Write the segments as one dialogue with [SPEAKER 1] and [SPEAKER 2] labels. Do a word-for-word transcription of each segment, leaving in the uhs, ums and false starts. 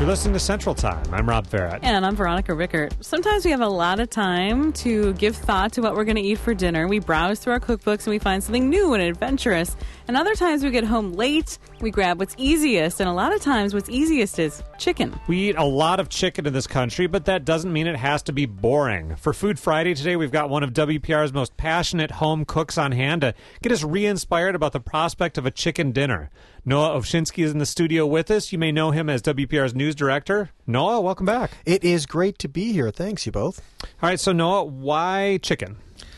[SPEAKER 1] You're listening to Central Time. I'm Rob Farrett.
[SPEAKER 2] And I'm Veronica Rickert. Sometimes we have a lot of time to give thought to what we're going to eat for dinner. We browse through our cookbooks and we find something new and adventurous. And other times we get home late, we grab what's easiest. And a lot of times what's easiest is chicken.
[SPEAKER 1] We eat a lot of chicken in this country, but that doesn't mean it has to be boring. For Food Friday today, we've got one of W P R's most passionate home cooks on hand to get us re-inspired about the prospect of a chicken dinner. Noah Ovchinsky is in the studio with us. You may know him as W P R's news director. Noah, welcome back.
[SPEAKER 3] It is great to be here. Thanks, you both.
[SPEAKER 1] All right, so Noah, why chicken?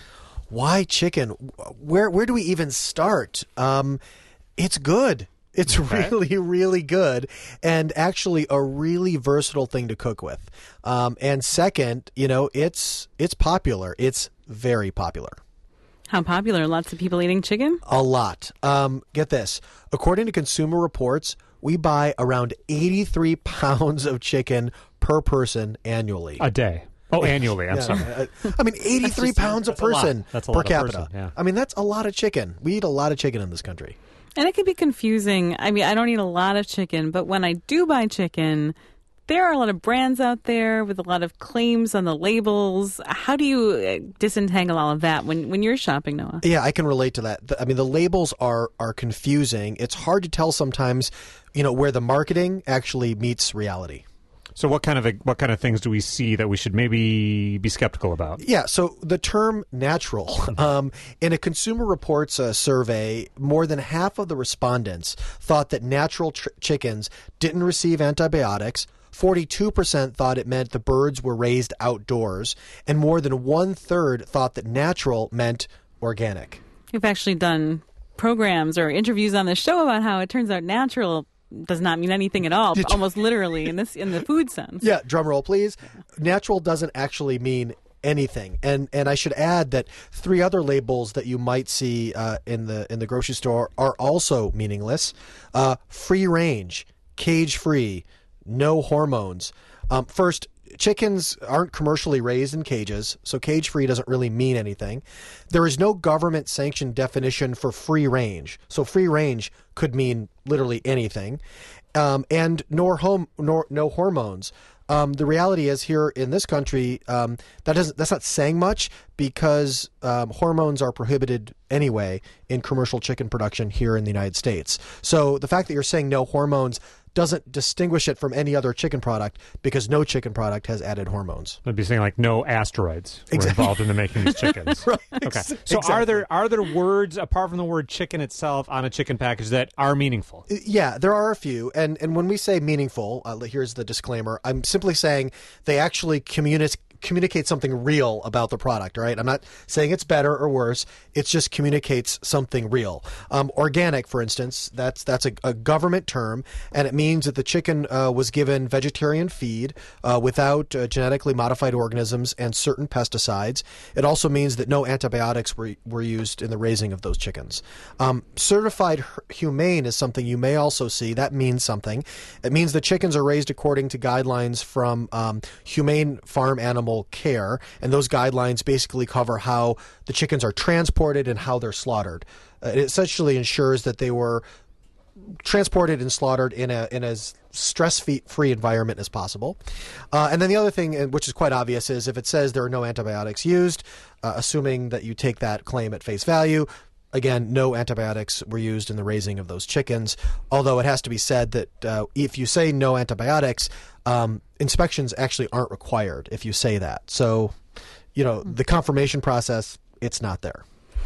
[SPEAKER 3] Why chicken? Where where do we even start? Um, it's good. It's
[SPEAKER 1] Okay.
[SPEAKER 3] really, really good, and actually a really versatile thing to cook with. Um, and second, you know, it's it's popular. It's very popular.
[SPEAKER 2] How popular? Lots of people eating chicken?
[SPEAKER 3] A lot. Um, get this. According to Consumer Reports, we buy around eighty-three pounds of chicken per person annually.
[SPEAKER 1] A day. Oh, annually. I'm
[SPEAKER 3] Yeah,
[SPEAKER 1] sorry.
[SPEAKER 3] I, I mean, eighty-three
[SPEAKER 1] just-
[SPEAKER 3] pounds a
[SPEAKER 1] that's a lot.
[SPEAKER 3] person
[SPEAKER 1] That's a
[SPEAKER 3] per
[SPEAKER 1] lot a
[SPEAKER 3] capita.
[SPEAKER 1] person, yeah.
[SPEAKER 3] I mean, that's a lot of chicken. We eat a lot of chicken in this country.
[SPEAKER 2] And it can be confusing. I mean, I don't eat a lot of chicken, but when I do buy chicken, there are a lot of brands out there with a lot of claims on the labels. How do you uh, disentangle all of that when, when you're shopping, Noah?
[SPEAKER 3] Yeah, I can relate to that. The- I mean, the labels are are confusing. It's hard to tell sometimes, you know, where the marketing actually meets reality.
[SPEAKER 1] So what kind of what kind of things do we see that we should maybe be skeptical about?
[SPEAKER 3] Yeah, so the term natural, um, in a Consumer Reports uh, survey, more than half of the respondents thought that natural tr- chickens didn't receive antibiotics. forty-two percent thought it meant the birds were raised outdoors, and more than one-third thought that natural meant organic.
[SPEAKER 2] We've actually done programs or interviews on this show about how it turns out natural does not mean anything at all,
[SPEAKER 3] Did you-
[SPEAKER 2] almost literally in this in the food sense.
[SPEAKER 3] Yeah, drum roll, please. Natural doesn't actually mean anything, and and I should add that three other labels that you might see uh, in the in the grocery store are also meaningless: uh, free range, cage free, no hormones. Um, first, chickens aren't commercially raised in cages, so cage free doesn't really mean anything. There is no government sanctioned definition for free range, so free range could mean literally anything, um, and nor home nor no hormones. Um, the reality is here in this country, um, that doesn't that's not saying much because um, hormones are prohibited anyway in commercial chicken production here in the United States. So the fact that you're saying no hormones doesn't distinguish it from any other chicken product because no chicken product has added hormones.
[SPEAKER 1] I'd be saying like no asteroids were
[SPEAKER 3] Exactly.
[SPEAKER 1] involved in the making these chickens.
[SPEAKER 3] Right.
[SPEAKER 1] Okay.
[SPEAKER 3] Ex-
[SPEAKER 1] So are
[SPEAKER 3] exactly.
[SPEAKER 1] there are there words apart from the word chicken itself on a chicken package that are meaningful?
[SPEAKER 3] Yeah, there are a few. And and when we say meaningful, uh, here's the disclaimer. I'm simply saying they actually communicate communicate something real about the product, right? I'm not saying it's better or worse. It just communicates something real. Um, organic, for instance, that's that's a, a government term, and it means that the chicken uh, was given vegetarian feed uh, without uh, genetically modified organisms and certain pesticides. It also means that no antibiotics were, were used in the raising of those chickens. Um, certified humane is something you may also see. That means something. It means the chickens are raised according to guidelines from um, Humane Farm Animal Care, and those guidelines basically cover how the chickens are transported and how they're slaughtered. Uh, it essentially ensures that they were transported and slaughtered in a in as stress-free environment as possible. Uh, and then the other thing, and which is quite obvious, is if it says there are no antibiotics used, uh, assuming that you take that claim at face value, again, no antibiotics were used in the raising of those chickens, although it has to be said that uh, if you say no antibiotics, um, inspections actually aren't required if you say that. So, you know, the confirmation process, it's not there.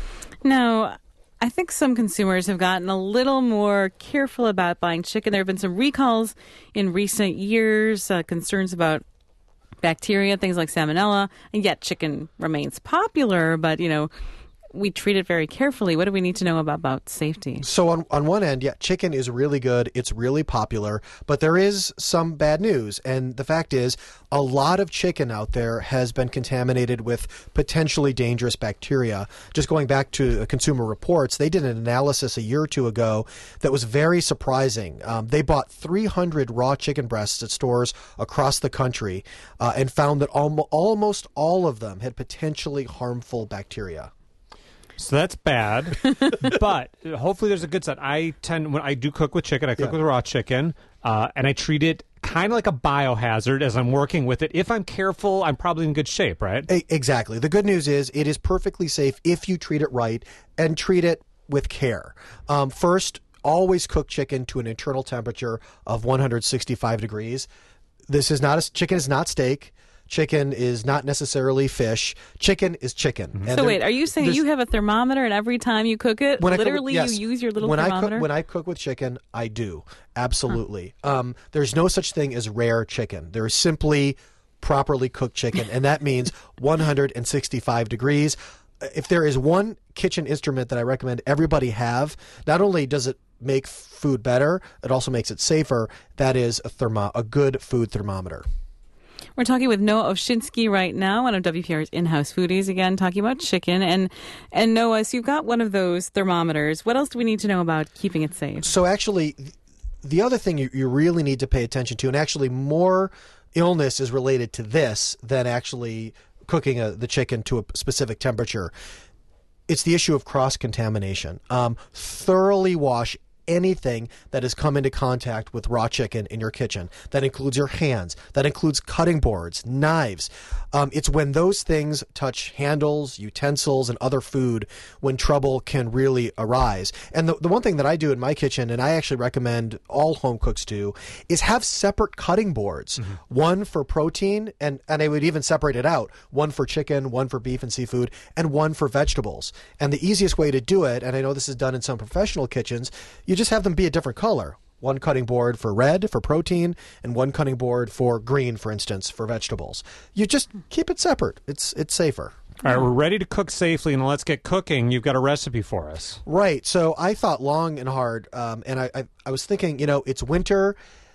[SPEAKER 2] Now, I think some consumers have gotten a little more careful about buying chicken. There have been some recalls in recent years, uh, concerns about bacteria, things like salmonella, and yet chicken remains popular, but, you know, we treat it very carefully. What do we need to know about, about safety?
[SPEAKER 3] So on on one end, yeah, chicken is really good. It's really popular, but there is some bad news. And the fact is, a lot of chicken out there has been contaminated with potentially dangerous bacteria. Just going back to Consumer Reports, they did an analysis a year or two ago that was very surprising. Um, they bought three hundred raw chicken breasts at stores across the country uh, and found that almo- almost all of them had potentially harmful bacteria.
[SPEAKER 1] So that's bad, but hopefully there's a good side. I tend, when I do cook with chicken, I cook
[SPEAKER 3] Yeah.
[SPEAKER 1] with raw chicken, uh, and I treat it kind of like a biohazard as I'm working with it. If I'm careful, I'm probably in good shape, right?
[SPEAKER 3] E- Exactly. The good news is it is perfectly safe if you treat it right and treat it with care. Um, first, always cook chicken to an internal temperature of one hundred sixty-five degrees. This is not a chicken is not steak. Chicken is not necessarily fish. Chicken is chicken.
[SPEAKER 2] Mm-hmm.
[SPEAKER 3] And
[SPEAKER 2] so
[SPEAKER 3] there-
[SPEAKER 2] wait, are you saying you have a thermometer and every time you cook it,
[SPEAKER 3] When I cook-
[SPEAKER 2] literally
[SPEAKER 3] yes.
[SPEAKER 2] you use your little
[SPEAKER 3] when
[SPEAKER 2] thermometer?
[SPEAKER 3] I cook, when I cook with chicken, I do. Absolutely. Um, there's no such thing as rare chicken. There is simply properly cooked chicken, and that means one hundred sixty-five degrees. If there is one kitchen instrument that I recommend everybody have, not only does it make food better, it also makes it safer. That is a thermo- a good food thermometer.
[SPEAKER 2] We're talking with Noah Oshinsky right now, one of W P R's in-house foodies, again, talking about chicken. And and Noah, so you've got one of those thermometers. What else do we need to know about keeping it safe?
[SPEAKER 3] So actually, th- the other thing you, you really need to pay attention to, and actually more illness is related to this than actually cooking a, the chicken to a specific temperature. It's the issue of cross-contamination. Um, thoroughly wash anything that has come into contact with raw chicken in your kitchen. That includes your hands. That includes cutting boards, knives. Um, it's when those things touch handles, utensils, and other food when trouble can really arise. And the, the one thing that I do in my kitchen, and I actually recommend all home cooks do, is have separate cutting boards. Mm-hmm. One for protein, and, and I would even separate it out. One for chicken, one for beef and seafood, and one for vegetables. And the easiest way to do it, and I know this is done in some professional kitchens, you just have them be a different color. One cutting board for red, for protein, and one cutting board for green, for instance, for vegetables. You just keep it separate. It's it's safer.
[SPEAKER 1] All right, we're ready to cook safely, and let's get cooking. You've got a recipe for us.
[SPEAKER 3] Right. So I thought long and hard, um, and I, I, I was thinking, you know, it's winter.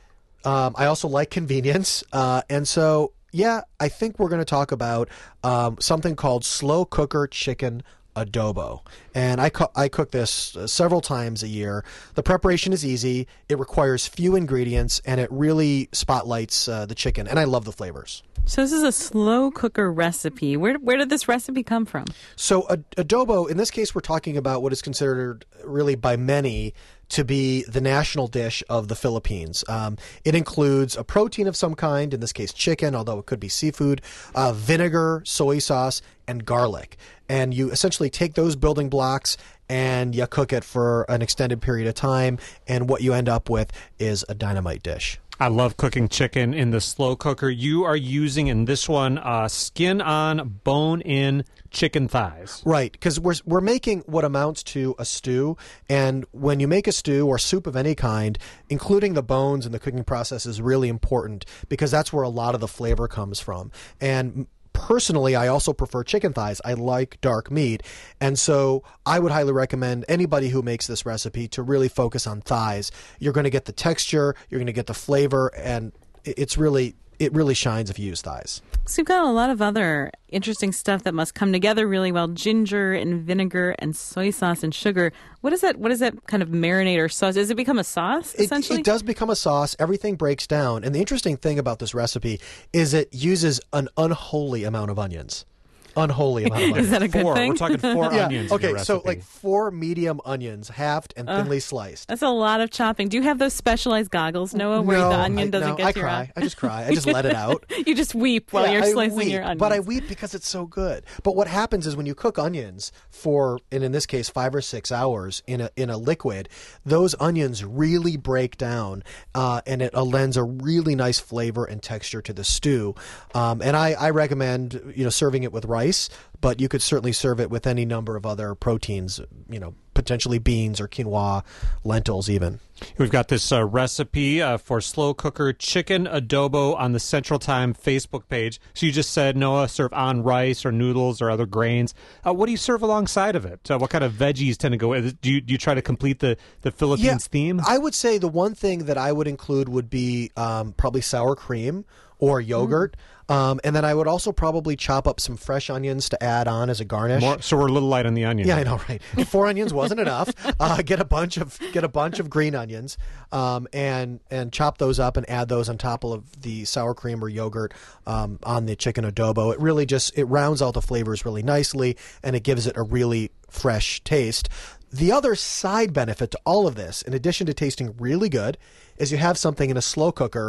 [SPEAKER 3] Um, I also like convenience. Uh, and so, yeah, I think we're going to talk about um, something called slow cooker chicken adobo. And I, co- I cook this uh, several times a year. The preparation is easy. It requires few ingredients, and it really spotlights uh, the chicken. And I love the flavors.
[SPEAKER 2] So this is a slow cooker recipe. Where where did this recipe come from?
[SPEAKER 3] So ad- adobo, in this case, we're talking about what is considered really by many to be the national dish of the Philippines. Um, it includes a protein of some kind, in this case chicken, although it could be seafood, uh, vinegar, soy sauce, and garlic. And you essentially take those building blocks and you cook it for an extended period of time, and what you end up with is a dynamite dish.
[SPEAKER 1] I love cooking chicken in the slow cooker. You are using in this one uh, skin-on, bone-in chicken thighs.
[SPEAKER 3] Right, because we're we're making what amounts to a stew, and when you make a stew or soup of any kind, including the bones in the cooking process is really important because that's where a lot of the flavor comes from. And personally, I also prefer chicken thighs. I like dark meat. And so I would highly recommend anybody who makes this recipe to really focus on thighs. You're going to get the texture, you're going to get the flavor, and it's really, it really shines if you use thighs.
[SPEAKER 2] So you've got a lot of other interesting stuff that must come together really well. Ginger and vinegar and soy sauce and sugar. What is that? What is that kind of marinade or sauce? Does it become a sauce, essentially?
[SPEAKER 3] It, it does become a sauce. Everything breaks down. And the interesting thing about this recipe is it uses an unholy amount of onions. Unholy amount of onions.
[SPEAKER 2] Is that a good
[SPEAKER 1] four.
[SPEAKER 2] thing?
[SPEAKER 1] We're talking four
[SPEAKER 3] Yeah.
[SPEAKER 1] onions. in
[SPEAKER 3] Okay,
[SPEAKER 1] your
[SPEAKER 3] so
[SPEAKER 1] recipe.
[SPEAKER 3] like four medium onions, halved and thinly sliced.
[SPEAKER 2] That's a lot of chopping. Do you have those specialized goggles, Noah, where
[SPEAKER 3] no,
[SPEAKER 2] the onion
[SPEAKER 3] I,
[SPEAKER 2] doesn't
[SPEAKER 3] no,
[SPEAKER 2] get
[SPEAKER 3] I
[SPEAKER 2] to your
[SPEAKER 3] cry.
[SPEAKER 2] eye?
[SPEAKER 3] I just cry. I just let it out.
[SPEAKER 2] You just weep while
[SPEAKER 3] Yeah,
[SPEAKER 2] you're
[SPEAKER 3] I
[SPEAKER 2] slicing
[SPEAKER 3] weep,
[SPEAKER 2] your onions.
[SPEAKER 3] But I weep because it's so good. But what happens is when you cook onions for, and in this case, five or six hours in a in a liquid, those onions really break down, uh, and it uh, lends a really nice flavor and texture to the stew. Um, and I, I recommend you know serving it with rice, but you could certainly serve it with any number of other proteins. You know, potentially beans or quinoa, lentils, even.
[SPEAKER 1] We've got this uh, recipe uh, for slow cooker chicken adobo on the Central Time Facebook page. So you just said, Noah, serve on rice or noodles or other grains. Uh, what do you serve alongside of it? Uh, what kind of veggies tend to go with it? Do you, do you try to complete the, the Philippines theme?
[SPEAKER 3] I would say the one thing that I would include would be um, probably sour cream or yogurt. Mm. Um, and then I would also probably chop up some fresh onions to add on as a garnish.
[SPEAKER 1] More, so we're a little light on the onion.
[SPEAKER 3] Yeah, I know, right? Four onions wasn't enough. Uh, get a bunch of get a bunch of green onions, um, and and chop those up and add those on top of the sour cream or yogurt um, on the chicken adobo. It really just it rounds out the flavors really nicely, and it gives it a really fresh taste. The other side benefit to all of this, in addition to tasting really good, is you have something in a slow cooker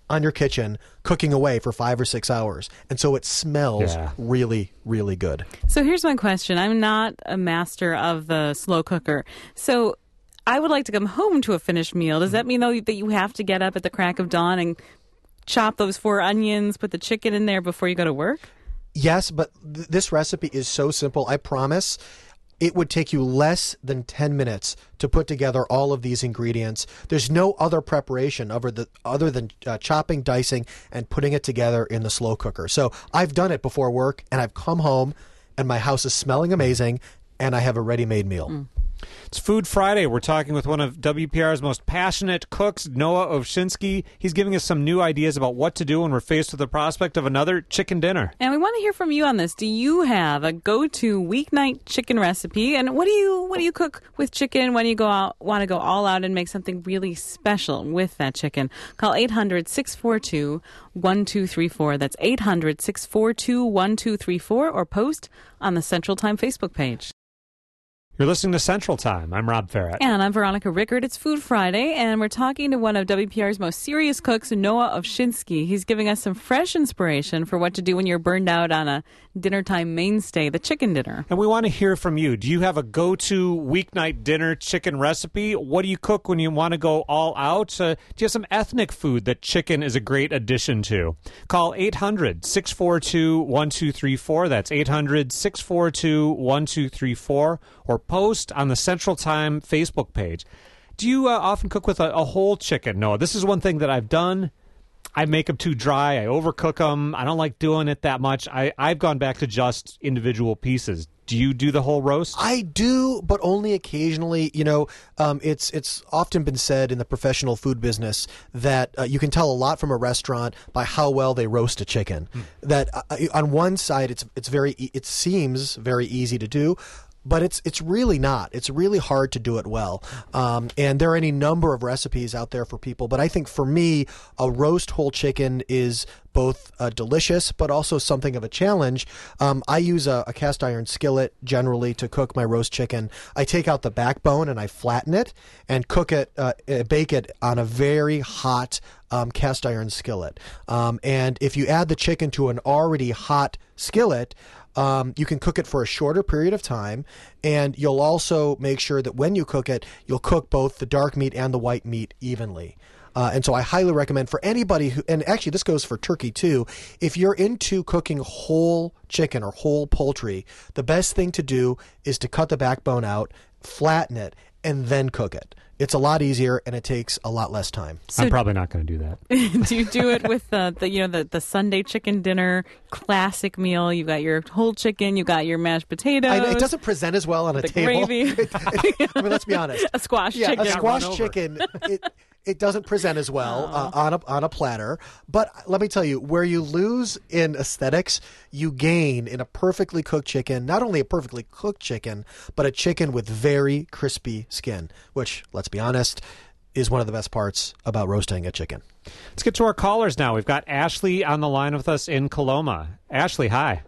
[SPEAKER 3] on your kitchen cooking away for five or six hours. And so it smells
[SPEAKER 1] Yeah.
[SPEAKER 3] really, really good.
[SPEAKER 2] So here's my question. I'm not a master of the slow cooker. So I would like to come home to a finished meal. Does that mean, though, that you have to get up at the crack of dawn and chop those four onions, put the chicken in there before you go to work?
[SPEAKER 3] Yes, but th- this recipe is so simple. I promise it would take you less than ten minutes to put together all of these ingredients. There's no other preparation other, the, other than uh, chopping, dicing, and putting it together in the slow cooker. So I've done it before work, and I've come home, and my house is smelling amazing, and I have a ready-made meal.
[SPEAKER 2] Mm.
[SPEAKER 1] It's Food Friday. We're talking with one of W P R's most passionate cooks, Noah Ovshinsky. He's giving us some new ideas about what to do when we're faced with the prospect of another chicken dinner.
[SPEAKER 2] And we want to hear from you on this. Do you have a go-to weeknight chicken recipe? And what do you what do you cook with chicken? When do you go out, want to go all out and make something really special with that chicken? Call eight hundred, six four two, one two three four. That's eight hundred, six four two, one two three four, or post on the Central Time Facebook page.
[SPEAKER 1] You're listening to Central Time. I'm Rob Farrett.
[SPEAKER 2] And I'm Veronica Rickard. It's Food Friday, and we're talking to one of W P R's most serious cooks, Noah Ovshinsky. He's giving us some fresh inspiration for what to do when you're burned out on a dinner time mainstay, the chicken dinner.
[SPEAKER 1] And we want to hear from you. Do you have a go-to weeknight dinner chicken recipe? What do you cook when you want to go all out? Uh, do you have some ethnic food that chicken is a great addition to? Call eight hundred, six four two, one two three four. That's eight hundred, six four two, one two three four. Or post on the Central Time Facebook page. Do you uh, often cook with a, a whole chicken? No, this is one thing that I've done. I make them too dry. I overcook them. I don't like doing it that much. I, I've gone back to just individual pieces. Do you do the whole roast?
[SPEAKER 3] I do, but only occasionally. You know, um, it's it's often been said in the professional food business that uh, you can tell a lot from a restaurant by how well they roast a chicken. Mm. That uh, on one side, it's it's very it seems very easy to do. But it's it's really not. It's really hard to do it well. Um, and there are any number of recipes out there for people. But I think for me, a roast whole chicken is both uh, delicious, but also something of a challenge. Um, I use a, a cast iron skillet generally to cook my roast chicken. I take out the backbone and I flatten it and cook it, uh, bake it on a very hot um, cast iron skillet. Um, and if you add the chicken to an already hot skillet, Um, you can cook it for a shorter period of time, and you'll also make sure that when you cook it, you'll cook both the dark meat and the white meat evenly. Uh, and so I highly recommend for anybody who, and actually this goes for turkey too, if you're into cooking whole chicken or whole poultry, the best thing to do is to cut the backbone out, flatten it, and then cook it. It's a lot easier and it takes a lot less time.
[SPEAKER 2] So
[SPEAKER 1] I'm probably not going to do that.
[SPEAKER 2] do you do it with uh, the you know the, the Sunday chicken dinner classic meal? You got your whole chicken, you got your mashed potatoes.
[SPEAKER 3] I, it doesn't present as well on a
[SPEAKER 2] the
[SPEAKER 3] table.
[SPEAKER 2] Gravy.
[SPEAKER 3] It, it, I mean, let's be honest.
[SPEAKER 2] A squash
[SPEAKER 3] yeah,
[SPEAKER 2] chicken.
[SPEAKER 3] a squash
[SPEAKER 1] Run over.
[SPEAKER 3] chicken. It, it doesn't present as well uh, on a on a platter. But let me tell you, where you lose in aesthetics, you gain in a perfectly cooked chicken. Not only a perfectly cooked chicken, but a chicken with very crispy skin. Which, let's be honest, is one of the best parts about roasting a chicken.
[SPEAKER 1] Let's get to our callers now. We've got Ashley on the line with us in Coloma. Ashley, hi.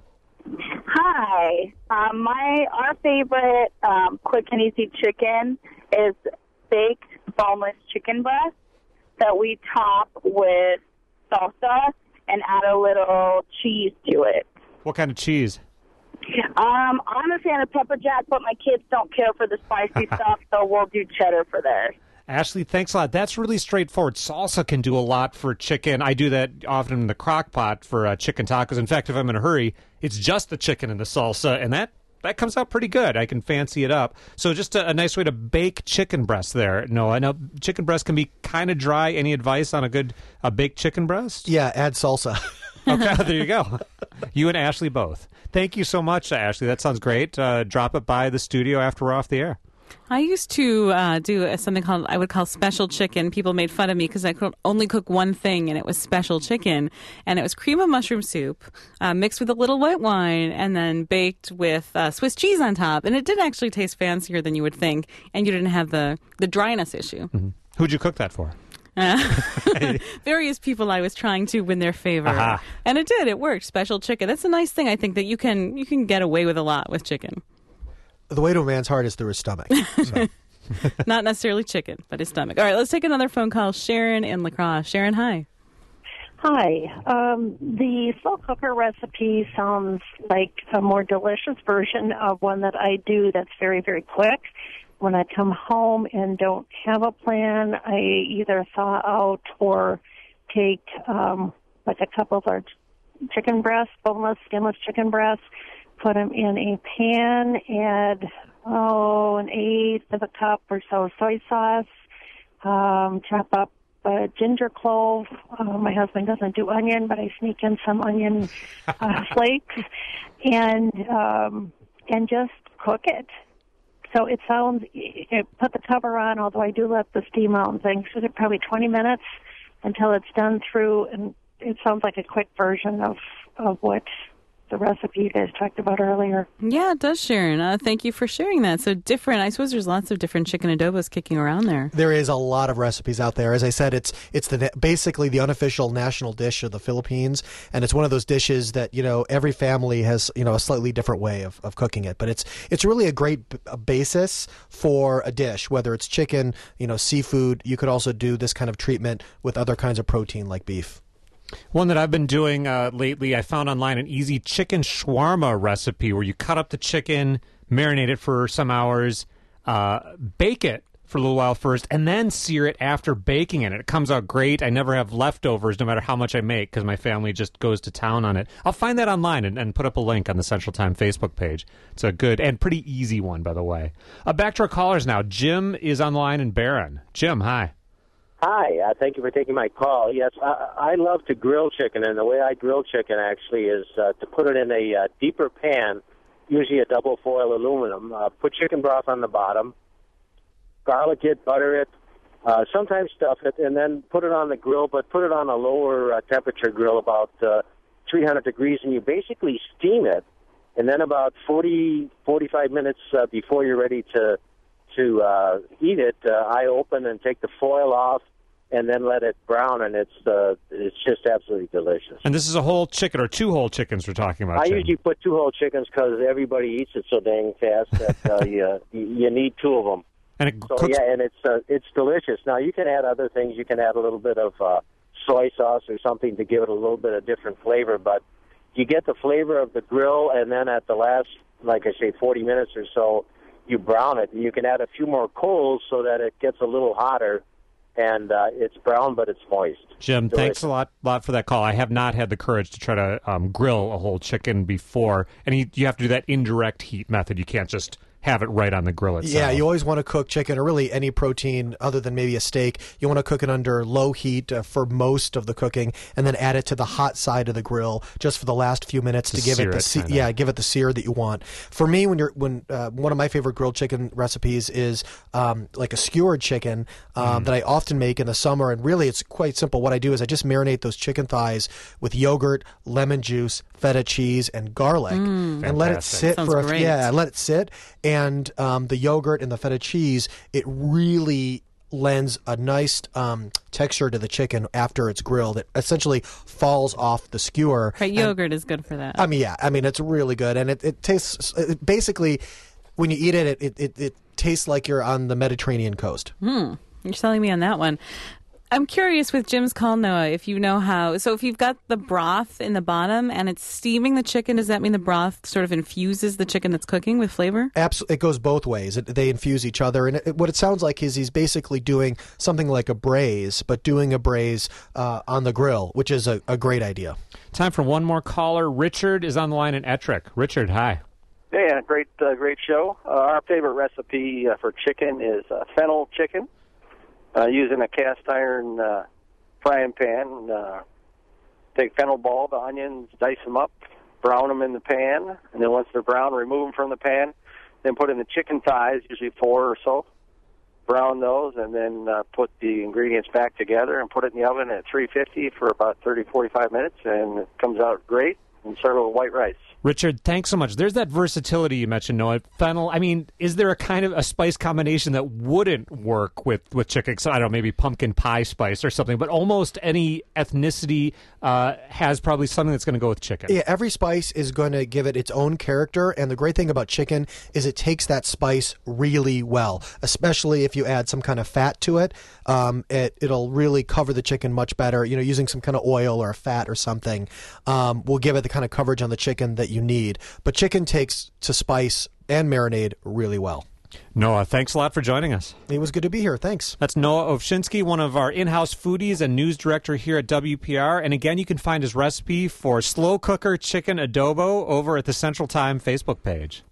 [SPEAKER 4] Hi. Um, my our favorite um, quick and easy chicken is baked boneless chicken breast that we top with salsa and add a little cheese to it.
[SPEAKER 1] What kind of cheese?
[SPEAKER 4] Um, I'm a fan of pepper jack, but my kids don't care for the spicy stuff, so we'll do cheddar for theirs.
[SPEAKER 1] Ashley, thanks a lot. That's really straightforward. Salsa can do a lot for chicken. I do that often in the crock pot for uh, chicken tacos. In fact, if I'm in a hurry, it's just the chicken and the salsa, and that, that comes out pretty good. I can fancy it up. So just a, a nice way to bake chicken breast there. No, I know chicken breast can be kind of dry. Any advice on a good a baked chicken breast?
[SPEAKER 3] Yeah, add salsa.
[SPEAKER 1] Okay, there you go. You and Ashley both. Thank you so much, Ashley. That sounds great. Uh, drop it by the studio after we're off the air.
[SPEAKER 2] I used to uh, do a, something called, I would call special chicken. People made fun of me because I could only cook one thing, and it was special chicken. And it was cream of mushroom soup uh, mixed with a little white wine and then baked with uh, Swiss cheese on top. And it did actually taste fancier than you would think, and you didn't have the, the dryness issue.
[SPEAKER 1] Mm-hmm. Who'd you cook that for?
[SPEAKER 2] Uh, various people I was trying to win their favor.
[SPEAKER 1] Aha.
[SPEAKER 2] And it did. It worked. Special chicken. That's a nice thing, I think, that you can you can get away with a lot with chicken.
[SPEAKER 3] The way to a man's heart is through his stomach. So.
[SPEAKER 2] Not necessarily chicken, but his stomach. All right, let's take another phone call. Sharon in La Crosse. Sharon, hi.
[SPEAKER 5] Hi. Um, the slow cooker recipe sounds like a more delicious version of one that I do that's very, very quick. When I come home and don't have a plan, I either thaw out or take um, like a couple of large chicken breasts, boneless, skinless chicken breasts, put them in a pan, add, oh, an eighth of a cup or so of soy sauce, um, chop up a ginger clove. Uh, my husband doesn't do onion, but I sneak in some onion uh, flakes, and um, and just cook it. So it sounds, it, put the cover on, although I do let the steam out and things. So it's probably twenty minutes until it's done through, and it sounds like a quick version of, of what the recipe you guys talked about earlier.
[SPEAKER 2] Yeah, it does, Sharon. Uh, thank you for sharing that. So different, I suppose there's lots of different chicken adobos kicking around there.
[SPEAKER 3] There is a lot of recipes out there. As I said, it's it's the basically the unofficial national dish of the Philippines, and it's one of those dishes that, you know, every family has, you know, a slightly different way of, of cooking it. But it's it's really a great b- a basis for a dish, whether it's chicken, you know, seafood. You could also do this kind of treatment with other kinds of protein like beef.
[SPEAKER 1] One that I've been doing uh, lately, I found online an easy chicken shawarma recipe where you cut up the chicken, marinate it for some hours, uh, bake it for a little while first, and then sear it after baking it. It comes out great. I never have leftovers no matter how much I make because my family just goes to town on it. I'll find that online and, and put up a link on the Central Time Facebook page. It's a good and pretty easy one, by the way. Uh, back to our callers now. Jim is online in Barron. Jim, hi.
[SPEAKER 6] Hi, uh, thank you for taking my call. Yes, I, I love to grill chicken, and the way I grill chicken actually is uh, to put it in a uh, deeper pan, usually a double foil aluminum. Uh, put chicken broth on the bottom, garlic it, butter it, uh, sometimes stuff it, and then put it on the grill, but put it on a lower uh, temperature grill, about uh, three hundred degrees, and you basically steam it, and then about forty, forty-five minutes uh, before you're ready to to uh, eat it, uh, I open and take the foil off, and then let it brown, and it's uh, it's just absolutely delicious.
[SPEAKER 1] And this is a whole chicken, or two whole chickens we're talking about,
[SPEAKER 6] I
[SPEAKER 1] Jim.
[SPEAKER 6] usually put two whole chickens because everybody eats it so dang fast that uh, you, you need two of them.
[SPEAKER 1] And it
[SPEAKER 6] so,
[SPEAKER 1] cooks...
[SPEAKER 6] yeah, and it's uh, it's delicious. Now, you can add other things. You can add a little bit of uh, soy sauce or something to give it a little bit of different flavor, but you get the flavor of the grill, and then at the last, like I say, forty minutes or so, you brown it. You can add a few more coals so that it gets a little hotter, and uh, it's brown, but it's moist.
[SPEAKER 1] Jim,
[SPEAKER 6] Delicious.
[SPEAKER 1] Thanks a lot, lot for that call. I have not had the courage to try to um, grill a whole chicken before, and you, you have to do that indirect heat method. You can't just have it right on the grill itself.
[SPEAKER 3] Yeah, you always want to cook chicken, or really any protein other than maybe a steak. You want to cook it under low heat uh, for most of the cooking, and then add it to the hot side of the grill just for the last few minutes to,
[SPEAKER 1] To
[SPEAKER 3] give it
[SPEAKER 1] sear
[SPEAKER 3] the
[SPEAKER 1] it,
[SPEAKER 3] se-
[SPEAKER 1] kinda.
[SPEAKER 3] yeah, give it the sear that you want. For me, when you're when uh, one of my favorite grilled chicken recipes is um, like a skewered chicken um,
[SPEAKER 1] Mm.
[SPEAKER 3] that I often make in the summer, and really it's quite simple. What I do is I just marinate those chicken thighs with yogurt, lemon juice, feta cheese, and garlic, and let it
[SPEAKER 1] Fantastic.
[SPEAKER 3] sit
[SPEAKER 2] Sounds
[SPEAKER 3] for a
[SPEAKER 2] great.
[SPEAKER 3] yeah, let it sit, and um, the yogurt and the feta cheese, it really lends a nice um, texture to the chicken after it's grilled. It essentially falls off the skewer.
[SPEAKER 2] Right,
[SPEAKER 3] And-
[SPEAKER 2] yogurt is good for that.
[SPEAKER 3] I mean, yeah, I mean, it's really good, and it, it tastes it basically when you eat it, it, it, it, it tastes like you're on the Mediterranean coast.
[SPEAKER 2] You're selling me on that one. I'm curious with Jim's call, Noah, if you know how. So if you've got the broth in the bottom and it's steaming the chicken, does that mean the broth sort of infuses the chicken that's cooking with flavor?
[SPEAKER 3] Absolutely, it goes both ways. It, they infuse each other, and it, what it sounds like is he's basically doing something like a braise, but doing a braise uh, on the grill, which is a, a great idea.
[SPEAKER 1] Time for one more caller. Richard is on the line in Ettrick. Richard, hi.
[SPEAKER 7] Yeah, great, uh, great show. Uh, our favorite recipe uh, for chicken is uh, fennel chicken, uh, using a cast iron uh, frying pan. Uh, take fennel bulb, the onions, dice them up, brown them in the pan, and then once they're brown, remove them from the pan. Then put in the chicken thighs, usually four or so. Brown those, and then uh, put the ingredients back together and put it in the oven at three fifty for about thirty, forty-five minutes, and it comes out great. and serve it with white rice.
[SPEAKER 1] Richard, thanks so much. There's that versatility you mentioned, Noah. Fennel, I mean, is there a kind of a spice combination that wouldn't work with, with chicken? So I don't know, maybe pumpkin pie spice or something, but almost any ethnicity uh, has probably something that's going to go with chicken.
[SPEAKER 3] Yeah, every spice is going to give it its own character, and the great thing about chicken is it takes that spice really well, especially if you add some kind of fat to it. Um, it it'll really cover the chicken much better. You know, using some kind of oil or a fat or something um, will give it the kind of coverage on the chicken that you need. But chicken takes to spice and marinade really well.
[SPEAKER 1] Noah, thanks a lot for joining us.
[SPEAKER 3] It was good to be here. Thanks.
[SPEAKER 1] That's Noah Ovshinsky, one of our in-house foodies and news director here at W P R. And again, you can find his recipe for slow cooker chicken adobo over at the Central Time Facebook page.